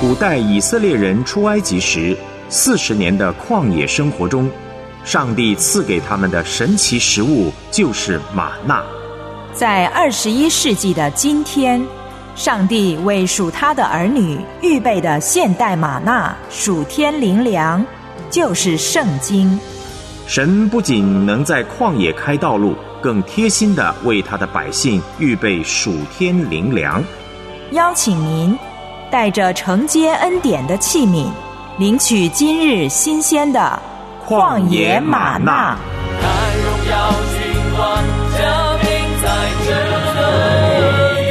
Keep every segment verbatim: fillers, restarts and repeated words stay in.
古代以色列人出埃及时四十年的旷野生活中，上帝赐给他们的神奇食物就是玛纳。 在二十一世纪的今天，上帝为属他的儿女预备的现代玛纳属天灵粮，就是圣经。 神不仅能在旷野开道路，更贴心地为他的百姓预备属天灵粮。 邀请您带着承接恩典的器皿，领取今日新鲜的旷野玛纳。 但荣耀君王降临在这里。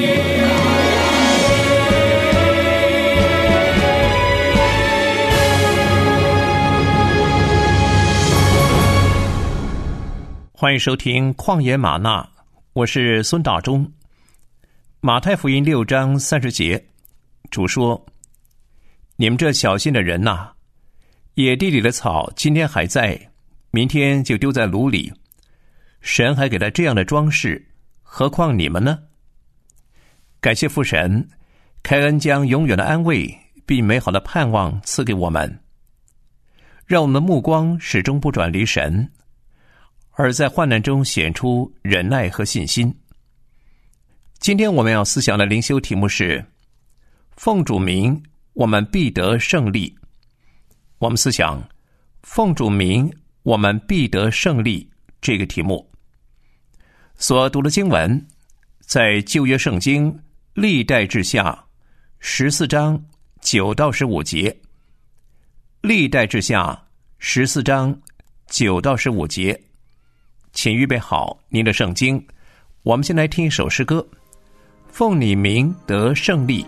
欢迎收听旷野玛纳，我是孙大中。马太福音六章三十节，主说：你们这小心的人哪，野地里的草今天还在，明天就丢在炉里，神还给他这样的装饰，何况你们呢？感谢父神，开恩将永远的安慰并美好的盼望赐给我们，让我们的目光始终不转离神，而在患难中显出忍耐和信心。今天我们要思想的灵修题目是奉主名我们必得胜利。我们思想奉主名我们必得胜利这个题目。所读的经文在旧约圣经历代志下十四章九到十五节。历代志下十四章九到十五节，请预备好您的圣经，我们先来听一首诗歌，奉你名得胜利。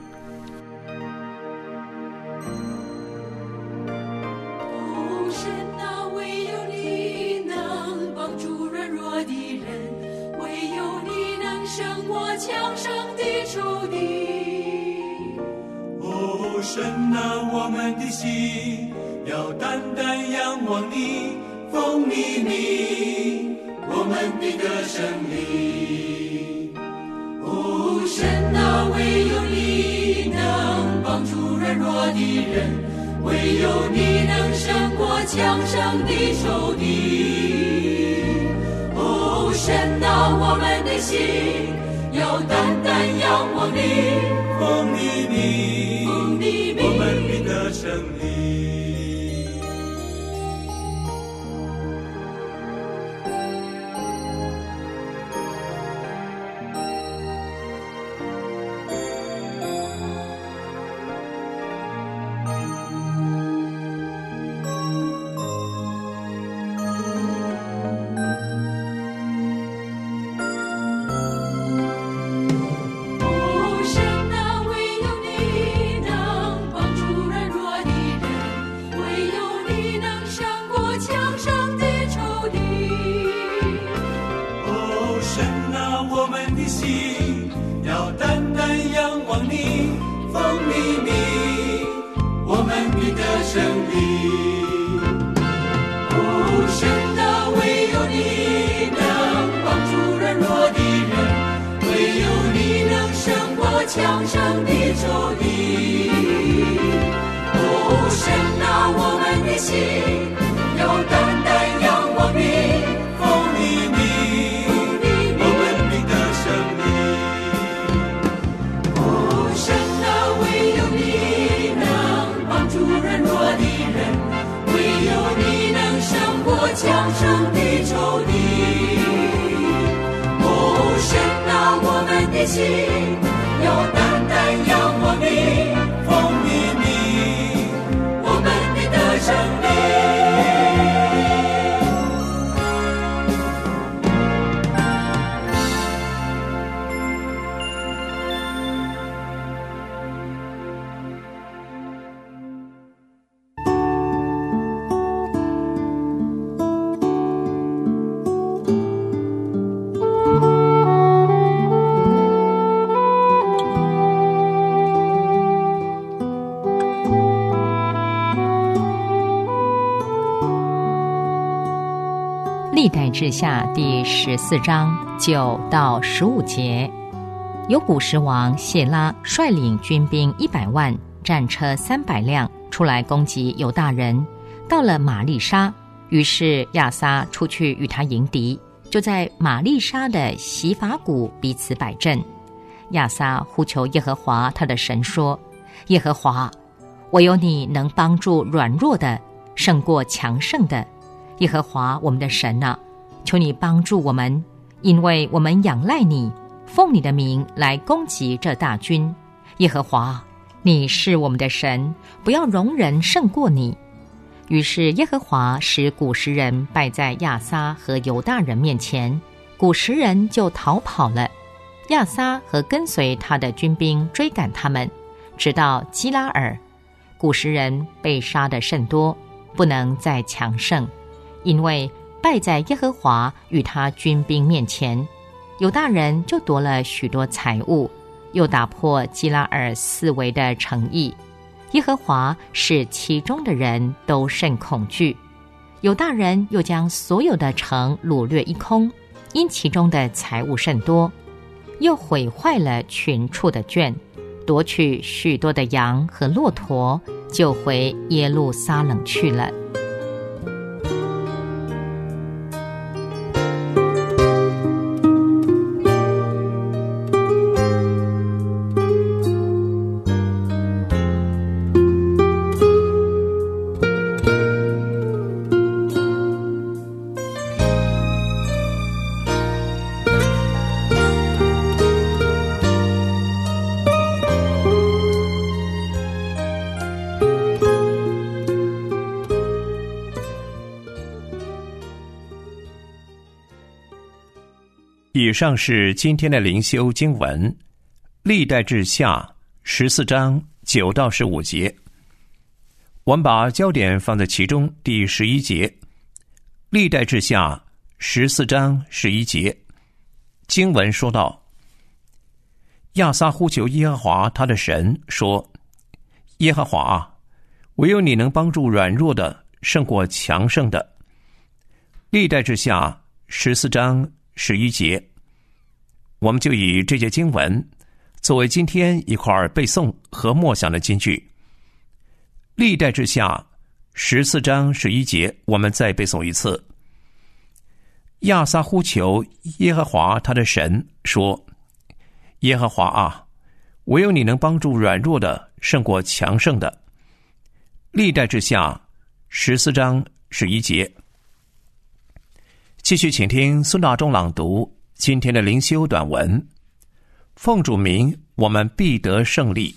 神啊，我们的心要单单仰望你，奉你名，我们必得胜利。哦，神啊，唯有你能帮助软弱的人，唯有你能胜过强盛的仇敌。哦，神啊，我们的心要单单仰望你，奉你名，奉你名，我们必得胜利。强盛的仇敌，哦，神啊，我们的心要单单仰望你，奉你名，我们必得胜利。哦，神啊，唯有你能帮助软弱的人，唯有你能胜过强盛的仇敌。哦，神啊，我们的心要单单仰望你，奉你名，我们必得胜利。 历代志下第十四章九到十五节，有古时王谢拉率领军兵一百万， 战车三百辆出来攻击犹大人，到了玛利沙，于是亚撒出去与他迎敌，就在玛利沙的洗法谷彼此摆阵。亚撒呼求耶和华他的神说：耶和华，唯有你能帮助软弱的胜过强盛的。耶和华我们的神啊，求你帮助我们，因为我们仰赖你，奉你的名来攻击这大军。耶和华，你是我们的神，不要容人胜过你。于是耶和华使古时人败在亚撒和犹大人面前，古时人就逃跑了。亚撒和跟随他的军兵追赶他们，直到基拉尔。古时人被杀得甚多，不能再强盛，因为败在耶和华与他军兵面前。犹大人就夺了许多财物，又打破基拉尔四围的城邑。耶和华使其中的人都甚恐惧。犹大人又将所有的城掳掠一空，因其中的财物甚多，又毁坏了群畜的圈，夺取许多的羊和骆驼，就回耶路撒冷去了。 以上是今天的灵修经文，历代志下十四章九到十五节。我们把焦点放在其中第十一节，历代志下十四章十一节，经文说道：亚撒呼求耶和华他的神说：耶和华，唯有你能帮助软弱的胜过强盛的。历代志下十四章十一节，我们就以这节经文作为今天一块背诵和默想的金句。历代志下十四章十一节，我们再背诵一次。亚撒呼求耶和华他的神说：耶和华啊，唯有你能帮助软弱的胜过强盛的。历代志下十四章十一节。继续请听孙大中朗读今天的灵修短文。奉主名，我们必得胜利。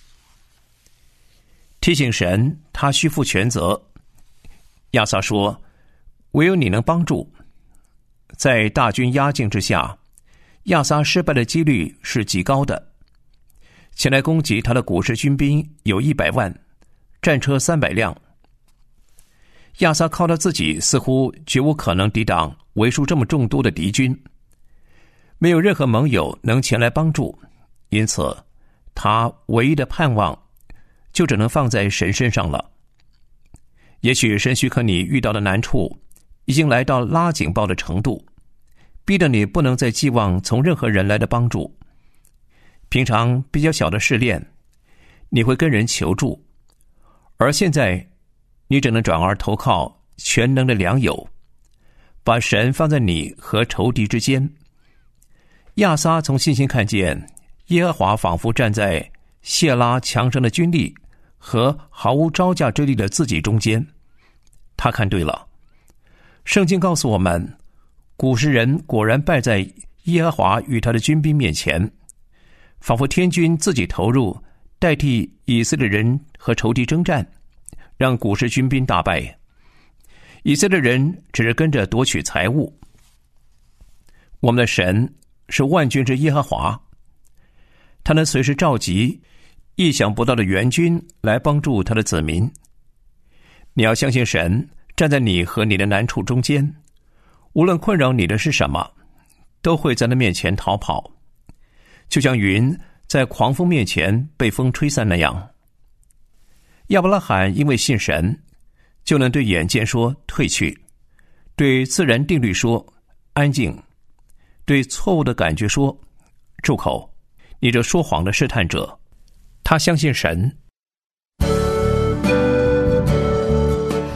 提醒神，他须负全责。亚撒说：唯有你能帮助。在大军压境之下，亚撒失败的几率是极高的。前来攻击他的古时军兵有一百万，战车三百辆。亚撒靠他自己似乎绝无可能抵挡为数这么众多的敌军，没有任何盟友能前来帮助，因此他唯一的盼望就只能放在神身上了。也许神许可你遇到的难处已经来到拉警报的程度，逼得你不能再寄望从任何人来的帮助。平常比较小的试炼，你会跟人求助，而现在你只能转而投靠全能的良友，把神放在你和仇敌之间。亚撒从信心看见耶和华仿佛站在谢拉强盛的军力和毫无招架之力的自己中间。他看对了，圣经告诉我们，古时人果然败在耶和华与他的军兵面前，仿佛天军自己投入，代替以色列人和仇敌征战，让古时军兵大败。以色列人只是跟着夺取财物。我们的神是万军之耶和华，他能随时召集意想不到的援军来帮助他的子民。你要相信神站在你和你的难处中间，无论困扰你的是什么，都会在那面前逃跑，就像云在狂风面前被风吹散那样。亚伯拉罕因为信神，就能对眼见说退去，对自然定律说安静，对错误的感觉说住口，你这说谎的试探者。他相信神，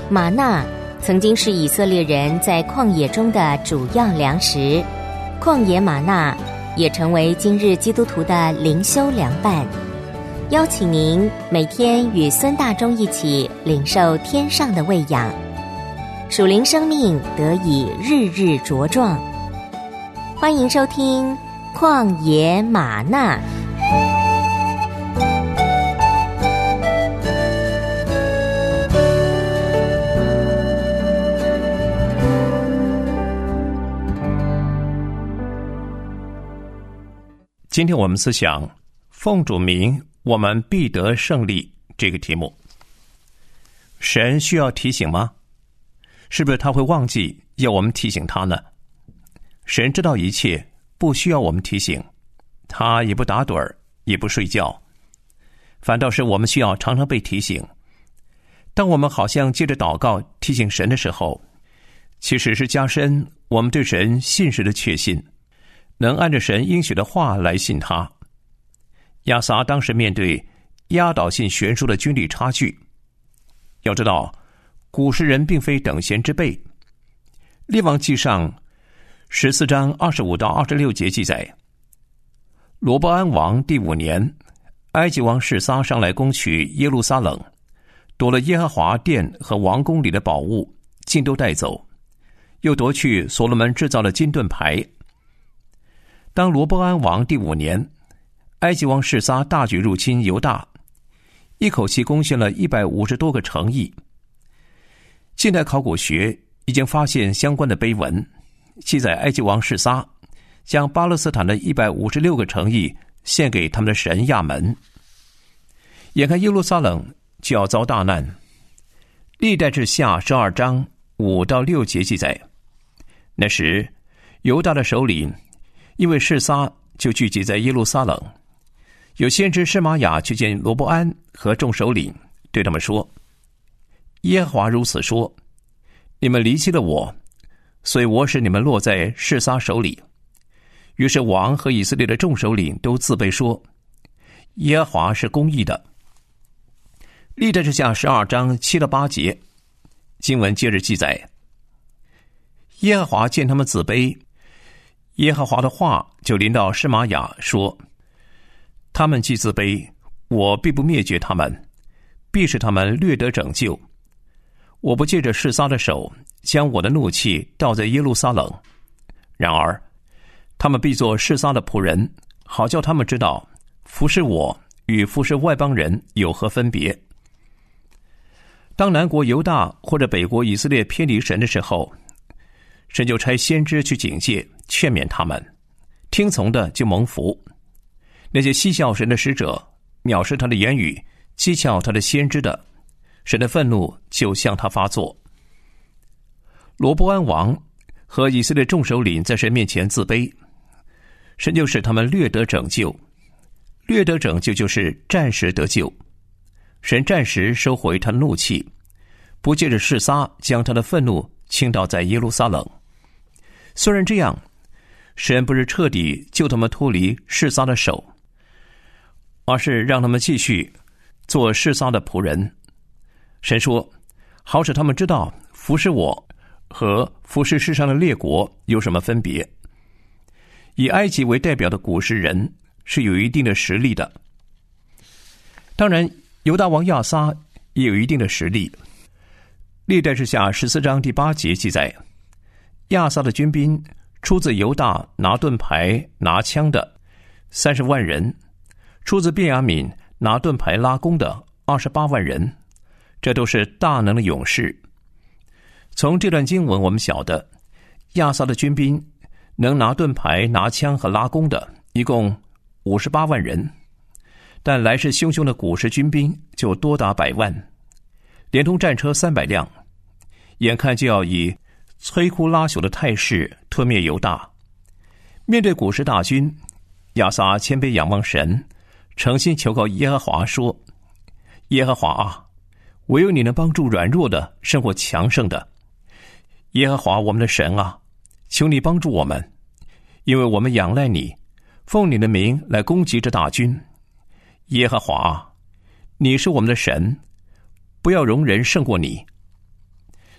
玛纳曾经是以色列人在旷野中的主要粮食，旷野玛纳也成为今日基督徒的灵修良伴。邀请您每天与孙大中一起领受天上的喂养，属灵生命得以日日茁壮。欢迎收听旷野玛纳。 今天我们思想奉主名我们必得胜利这个题目。神需要提醒吗？是不是他会忘记要我们提醒他呢？神知道一切，不需要我们提醒，他也不打盹儿，也不睡觉，反倒是我们需要常常被提醒。当我们好像借着祷告提醒神的时候，其实是加深我们对神信实的确信，能按着神应许的话来信他。亚撒当时面对压倒性悬殊的军力差距，要知道古时人并非等闲之辈。列王纪上十四章二十五到二十六节记载，罗波安王第五年，埃及王示撒上来攻取耶路撒冷，夺了耶和华殿和王宫里的宝物，尽都带走，又夺去所罗门制造的金盾牌。当罗波安王第五年，埃及王示撒大举入侵犹大，一口气攻陷了一百五十多个城邑。近代考古学已经发现相关的碑文，记载埃及王示撒将巴勒斯坦的一百五十六个城邑献给他们的神亚门。眼看耶路撒冷就要遭大难，历代志下十二章五到六节记载，那时犹大的首领因为示撒就聚集在耶路撒冷，有先知示玛雅去见罗伯安和众首领，对他们说：耶和华如此说，你们离弃了我，所以我使你们落在示撒手里。于是王和以色列的众首领都自卑说：耶和华是公义的。历代志下十二章七到八节，经文接着记载，耶和华见他们自卑，耶和华的话就临到示玛雅说：他们既自卑，我必不灭绝他们，必使他们略得拯救。我不借着示撒的手将我的怒气倒在耶路撒冷，然而他们必做示撒的仆人，好叫他们知道服侍我与服侍外邦人有何分别。当南国犹大或者北国以色列偏离神的时候，神就差先知去警戒劝勉他们，听从的就蒙福。那些嬉笑神的使者，藐视他的言语，讥诮他的先知的，神的愤怒就向他发作。罗波安王和以色列众首领在神面前自卑，神就使他们略得拯救。略得拯救就是暂时得救，神暂时收回他的怒气，不借着示撒将他的愤怒倾倒在耶路撒冷。虽然这样，神不是彻底救他们脱离示撒的手，而是让他们继续做示撒的仆人。神说，好使他们知道服侍我和服侍世上的列国有什么分别。以埃及为代表的古时人是有一定的实力的，当然犹大王亚撒也有一定的实力。历代志下十四章第八节记载，亚撒的军兵出自犹大拿盾牌拿枪的三十万人，出自便雅悯拿盾牌拉弓的二十八万人，这都是大能的勇士。从这段经文我们晓得，亚撒的军兵能拿盾牌拿枪和拉弓的一共五十八万人，但来势汹汹的古时军兵就多达百万，连同战车三百辆，眼看就要以摧枯拉朽的态势吞灭犹大。面对古时大军，亚撒谦卑仰望神，诚心求告耶和华说：耶和华啊，唯有你能帮助软弱的胜过强盛的。耶和华我们的神啊，求你帮助我们，因为我们仰赖你，奉你的名来攻击这大军。耶和华啊，你是我们的神，不要容人胜过你。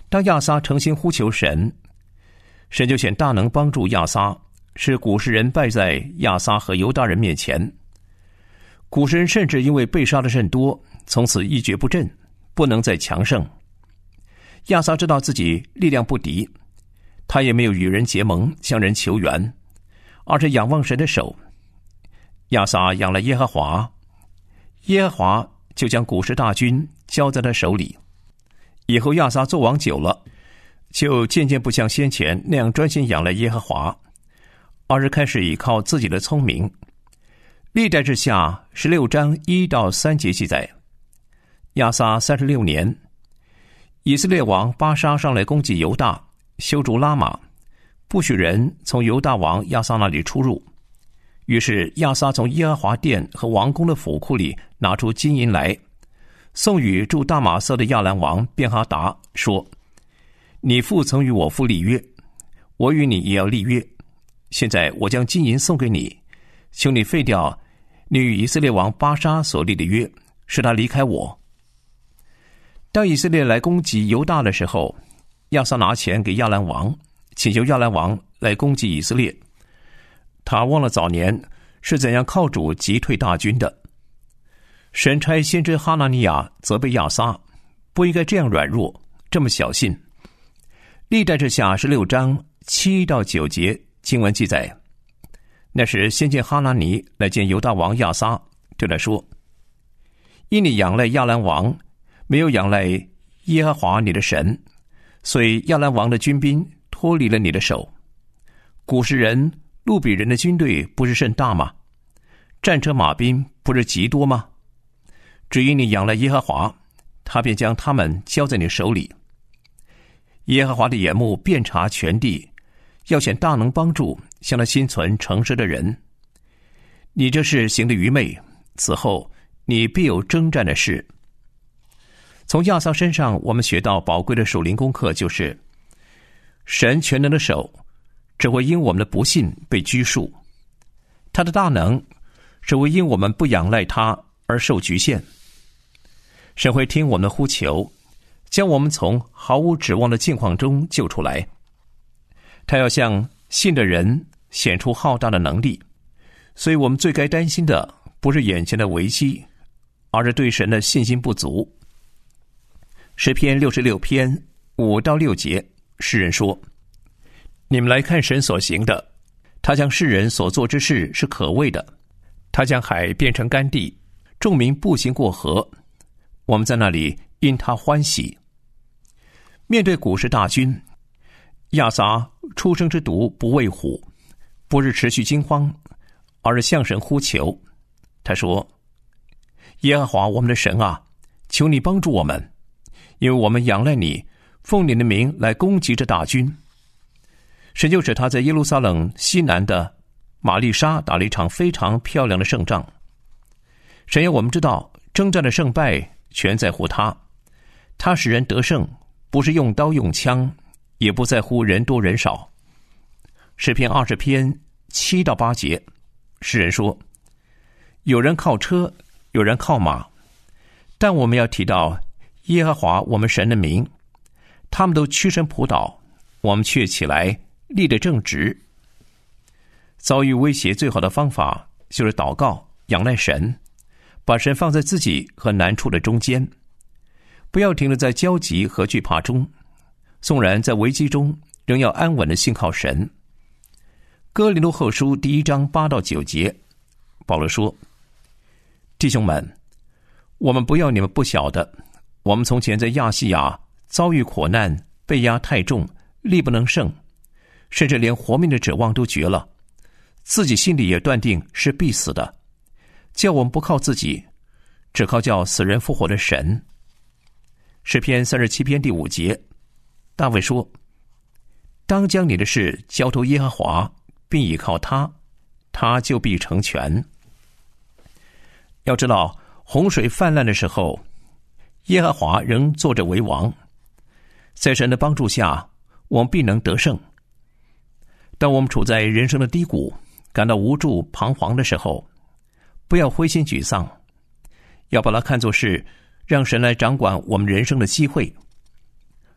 当亚撒诚心呼求神，神就显大能帮助亚撒，使古实人败在亚撒和犹大人面前。古实人甚至因为被杀的甚多，从此一蹶不振，不能再强盛。亚撒知道自己力量不敌，他也没有与人结盟向人求援，而是仰望神的手。亚撒仰赖耶和华，耶和华就将古实大军交在他手里。以后亚撒做王久了，就渐渐不像先前那样专心仰赖耶和华，而是开始依靠自己的聪明。历代志下十六章一到三节记载，亚撒三十六年，以色列王巴沙上来攻击犹大，修筑拉玛，不许人从犹大王亚撒那里出入。于是亚撒从耶和华殿和王宫的府库里拿出金银来，送与住大马色的亚兰王便哈达，说：你父曾与我父立约，我与你也要立约。现在我将金银送给你，求你废掉你与以色列王巴沙所立的约，使他离开我。当以色列来攻击犹大的时候，亚撒拿钱给亚兰王，请求亚兰王来攻击以色列。他忘了早年是怎样靠主击退大军的。神差先知哈拿尼亚责备亚撒，不应该这样软弱，这么小信。历代志下十六章七到九节经文记载，那时先见哈拿尼来见犹大王亚撒，对他说：因你仰赖亚兰王，没有仰赖耶和华你的神，所以亚兰王的军兵脱离了你的手。古实人路比人的军队不是甚大吗？战车马兵不是极多吗？只因你仰赖耶和华，他便将他们交在你手里。耶和华的眼目遍察全地，要显大能帮助向他心存诚实的人。你这事行的愚昧，此后你必有征战的事。从亚撒身上我们学到宝贵的属灵功课，就是神全能的手只会因我们的不信被拘束，他的大能只会因我们不仰赖他而受局限。神会听我们的呼求，将我们从毫无指望的境况中救出来。他要向信的人显出浩大的能力，所以我们最该担心的不是眼前的危机，而是对神的信心不足。诗篇六十六篇五到六节，诗人说：你们来看神所行的，他将世人所做之事是可畏的。他将海变成干地，众民步行过河，我们在那里因他欢喜。面对古实大军，亚撒出生之犊不畏虎，不是持续惊慌，而是向神呼求。他说：耶和华我们的神啊，求你帮助我们，因为我们仰赖你，奉你的名来攻击这大军。神就使他在耶路撒冷西南的玛丽莎打了一场非常漂亮的胜仗。神要我们知道，征战的胜败全在乎他，他使人得胜，不是用刀用枪，也不在乎人多人少。诗篇二十篇七到八节，诗人说：有人靠车，有人靠马，但我们要提到耶和华我们神的名，他们都屈身仆倒，我们却起来立得正直。遭遇威胁最好的方法就是祷告，仰赖神，把神放在自己和难处的中间，不要停留在焦急和惧怕中，纵然在危机中仍要安稳的信靠神。哥林多后书第一章八到九节，保罗说：弟兄们，我们不要你们不晓得，我们从前在亚细亚遭遇苦难，被压太重，力不能胜，甚至连活命的指望都绝了，自己心里也断定是必死的，叫我们不靠自己，只靠叫死人复活的神。诗篇三十七篇第五节，大卫说：当将你的事交托耶和华，并倚靠他，他就必成全。要知道，洪水泛滥的时候，耶和华仍坐着为王，在神的帮助下，我们必能得胜。当我们处在人生的低谷，感到无助彷徨的时候，不要灰心沮丧，要把它看作是让神来掌管我们人生的机会。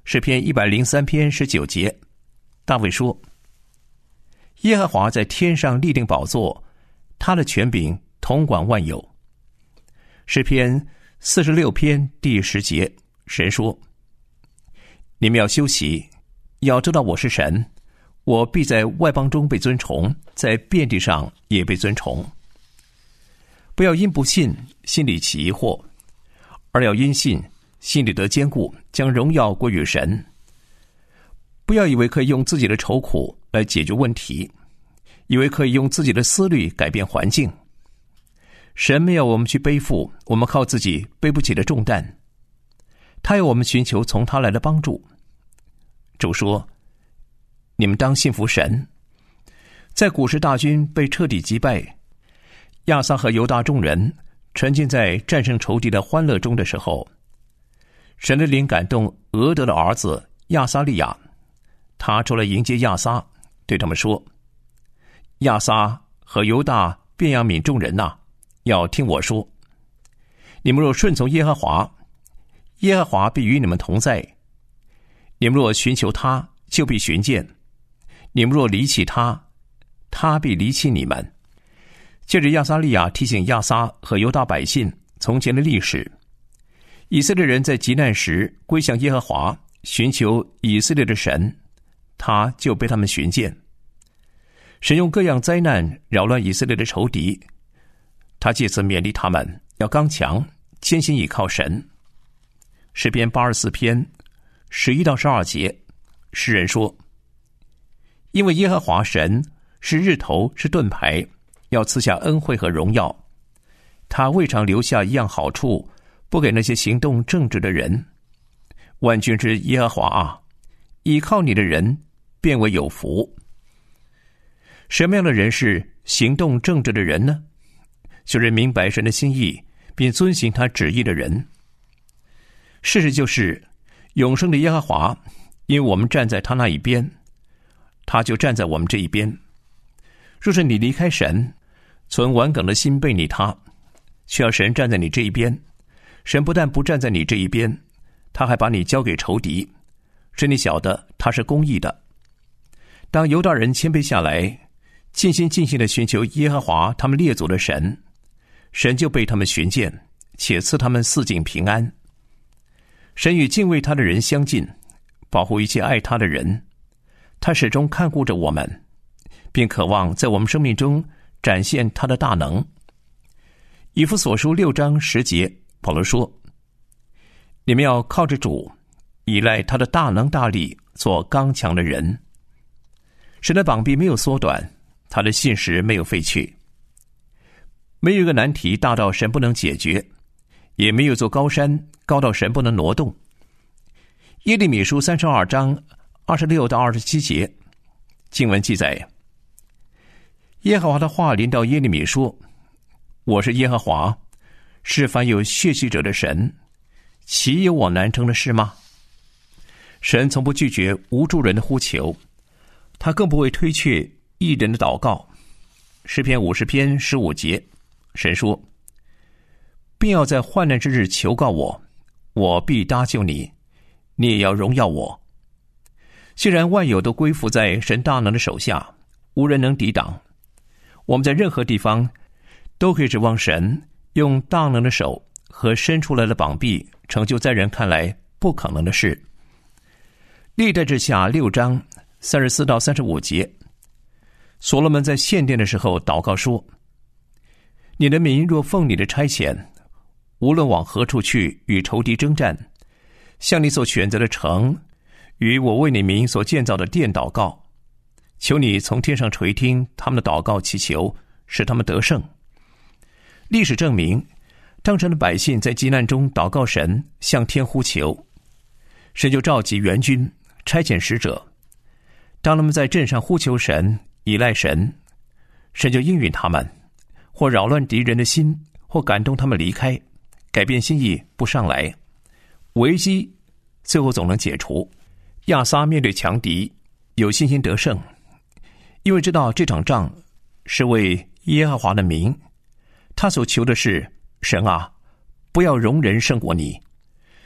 诗篇一百零三篇十九节，大卫说：耶和华在天上立定宝座，他的权柄统管万有。诗篇四十六篇第十节，神说：你们要休息，要知道我是神，我必在外邦中被尊崇，在遍地上也被尊崇。不要因不信心里起疑惑，而要因信心里得坚固，将荣耀归于神。不要以为可以用自己的愁苦来解决问题，以为可以用自己的思虑改变环境。神没有我们去背负我们靠自己背不起的重担，他要我们寻求从他来的帮助。主说：你们当信服神。在古时大军被彻底击败，亚撒和犹大众人沉浸在战胜仇敌的欢乐中的时候，神的灵感动俄德的儿子亚撒利亚，他出来迎接亚撒，对他们说：亚撒和犹大便雅悯众人呐、啊，要听我说，你们若顺从耶和华，耶和华必与你们同在；你们若寻求他，就必寻见；你们若离弃他，他必离弃你们。接着亚撒利亚提醒亚撒和犹大百姓从前的历史，以色列人在急难时归向耶和华，寻求以色列的神，他就被他们寻见。神用各样灾难扰乱以色列的仇敌，他借此勉励他们要刚强，坚心倚靠神。诗篇八十四篇十一到十二节，诗人说：因为耶和华神是日头，是盾牌，要赐下恩惠和荣耀，他未尝留下一样好处不给那些行动正直的人。万军之耶和华啊，倚靠你的人便为有福。什么样的人是行动正直的人呢？就是明白神的心意并遵行他旨意的人。事实就是永生的耶和华，因为我们站在他那一边，他就站在我们这一边。若是你离开神，存顽梗的心背逆他，需要神站在你这一边，神不但不站在你这一边，他还把你交给仇敌，使你晓得他是公义的。当犹大人谦卑下来，尽心尽性地寻求耶和华他们列祖的神，神就被他们寻见，且赐他们四境平安。神与敬畏他的人相近，保护一切爱他的人，他始终看顾着我们，并渴望在我们生命中展现他的大能。以弗所书六章十节，保罗说：你们要靠着主，依赖他的大能大力，做刚强的人。神的膀臂没有缩短，他的信实没有废去。没有一个难题大到神不能解决，也没有座高山高到神不能挪动。耶利米书三十二章二十六到二十七节，经文记载：耶和华的话临到耶利米说：我是耶和华，是凡有血气者的神，岂有我难成的事吗？神从不拒绝无助人的呼求，他更不会推却义人的祷告。诗篇五十篇十五节，神说：并要在患难之日求告我，我必搭救你，你也要荣耀我。虽然万有都归附在神大能的手下，无人能抵挡，我们在任何地方都可以指望神用大能的手和伸出来的膀臂成就在人看来不可能的事。历代志下六章三十四到三十五节，所罗门在献殿的时候祷告说：你的民若奉你的差遣，无论往何处去与仇敌征战，向你所选择的城与我为你民所建造的殿祷告，求你从天上垂听他们的祷告祈求，使他们得胜。历史证明，当神的百姓在急难中祷告神，向天呼求，神就召集援军，差遣使者。当他们在镇上呼求神，依赖神，神就应允他们，或扰乱敌人的心，或感动他们离开，改变心意不上来，危机最后总能解除。亚撒面对强敌，有信心得胜，因为知道这场仗是为耶和华的名，他所求的是：神啊，不要容人胜过你。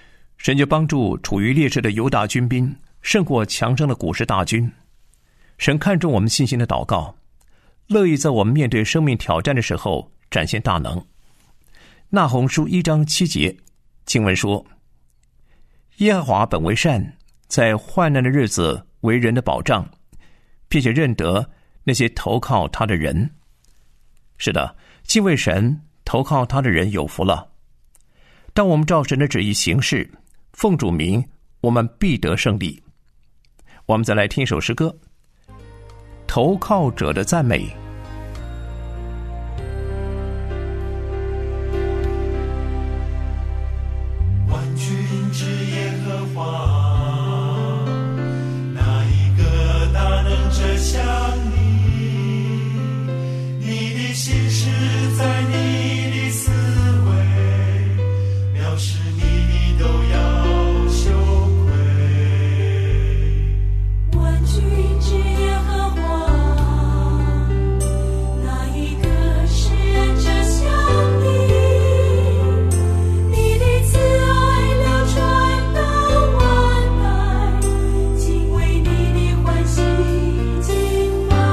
神就帮助处于劣势的犹大军兵胜过强盛的古实大军。神看重我们信心的祷告，乐意在我们面对生命挑战的时候展现大能。那鸿书一章七节经文说，耶和华本为善，在患难的日子为人的保障，并且认得那些投靠他的人。是的，敬畏神投靠他的人有福了。当我们照神的旨意行事，奉主名，我们必得胜利。我们再来听一首诗歌，投靠者的赞美。 万军之耶和华，哪一个大能遮向你？你的心事在你的思维，藐视你的都要羞愧。 万军之耶和华，哪一个是人遮向你？你的慈爱流传到万代，敬畏你的欢喜敬拜。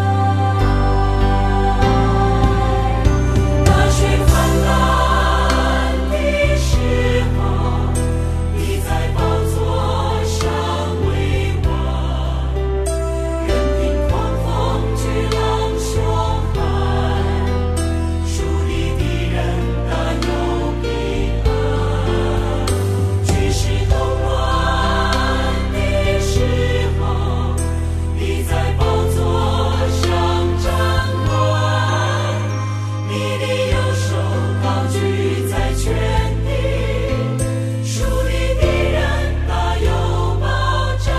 大水泛滥的时候，你在宝座上为王，任凭狂风巨浪汹撼，属你的人大有平安。军事动乱的时候，你在宝座上掌管，你的右手高举在全地，属你的人大有保障。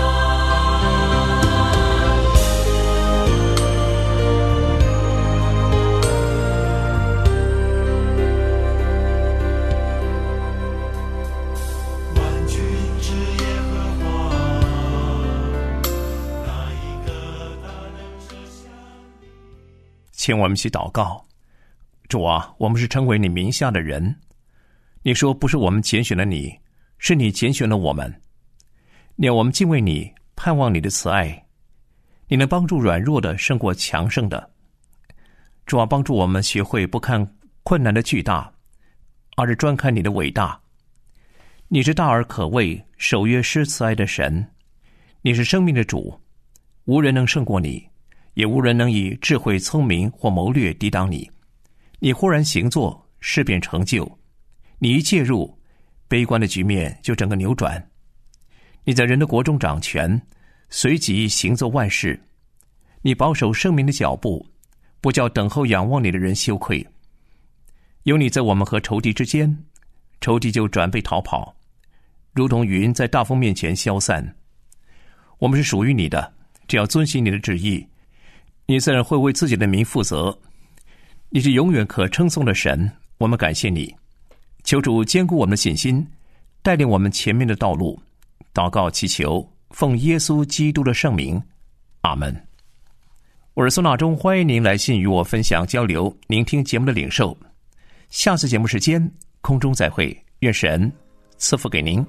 万军之耶和华，哪一个大能遮向你？ 请我们一起祷告。主啊，我们是称为你名下的人，你说不是我们拣选了你，是你拣选了我们。念我们敬畏你，盼望你的慈爱，你能帮助软弱的胜过强盛的。主啊，帮助我们学会不看困难的巨大，而是专看你的伟大。你是大而可畏、守约施慈爱的神，你是生命的主，无人能胜过你，也无人能以智慧、聪明或谋略抵挡你。你忽然行作，事变成就；你一介入，悲观的局面就整个扭转。你在人的国中掌权，随即行作万事。你保守生民的脚步，不叫等候仰望你的人羞愧。有你在我们和仇敌之间，仇敌就转背逃跑，如同云在大风面前消散。我们是属于你的，只要遵行你的旨意，你自然会为自己的名负责。你是永远可称颂的神，我们感谢你。求主坚固我们的信心，带领我们前面的道路。祷告祈求，奉耶稣基督的圣名，阿门。我是孙大中，欢迎您来信与我分享交流，聆听节目的领受。下次节目时间空中再会，愿神赐福给您。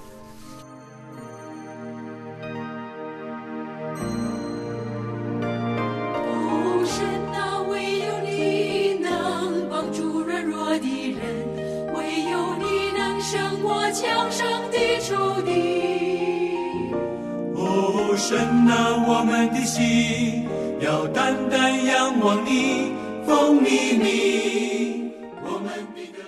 哦，神啊，唯有你能帮助软弱的人，唯有你能胜过强盛的仇敌。 哦，神啊，我们的心要单单仰望你，奉你名，我们必得